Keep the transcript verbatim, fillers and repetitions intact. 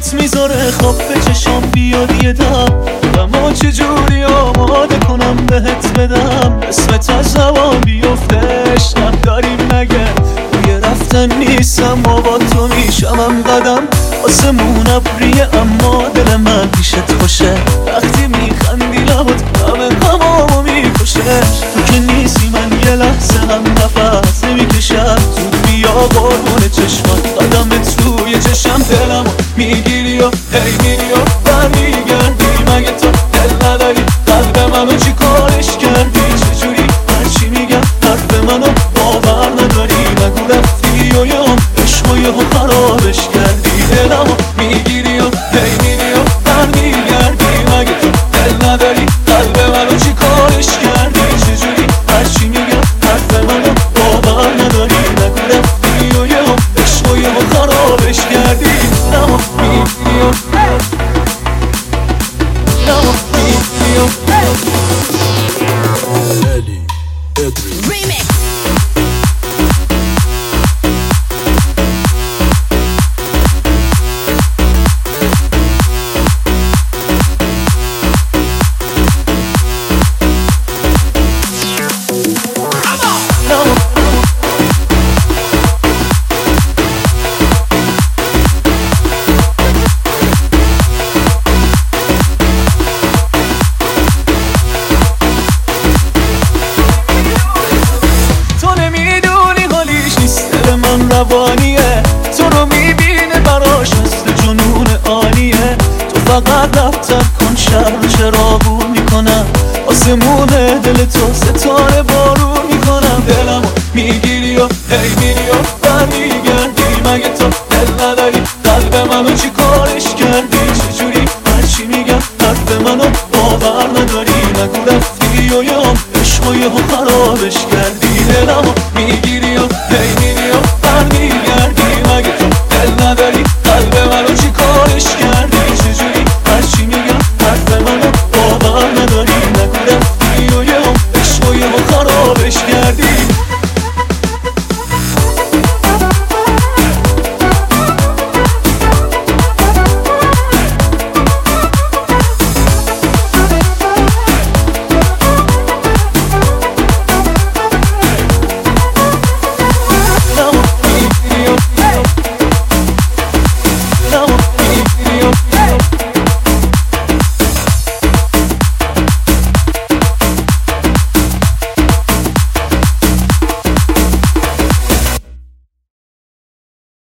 چشمات میذاره خواب به چشام بیاد یه دم اما چجوری آماده کنم بهت بدم اسمت از زبان بیفته عشقم داریم مگه روی رفتن نیستم و با تو میشمم قدم آسمون ابریه اما دل من پیشت خوشه وقتی میخندی لبات همه غمامو میکشه تو که نیستی من یه لحظه هم نفس نمیکشم زود بیا قربون چشمات قدمت روی چشم دلمو میگیری و هی میری و برمیگردی مگه تو دل نداری قلب منو چی کارش کردی چجوری هرچی میگم حرف منو باور نداری نگو رفتی و یه هم عشق و یه هم خرابش کردی دلمو میگیری و هی میری و برمیگردی مگه تو دل نداری قلب منو چی کارش کردی چجوری هرچی میگم حرف منو باور نداری نگو رفتی و یه هم عشق و یه هم خرابش کردی دلمو میگیری و دلمو میگیری و Remix. روانیه تو رو میبینه براش مثل جنون آنیه تو فقط رفتن کن شهر چراغون میکنم آسمون دل تو ستاره بارون میکنم دلمو میگیری و هی میری و برمیگردی مگه تو دل نداری قلب منو چی کارش کردی چجوری هرچی میگم حرف منو باور نداری نگو رفتی و یه هم عشق و یه هم خرابش کردی دلمو میگیری و هی میری و برمیگردی مگه تو دل نداری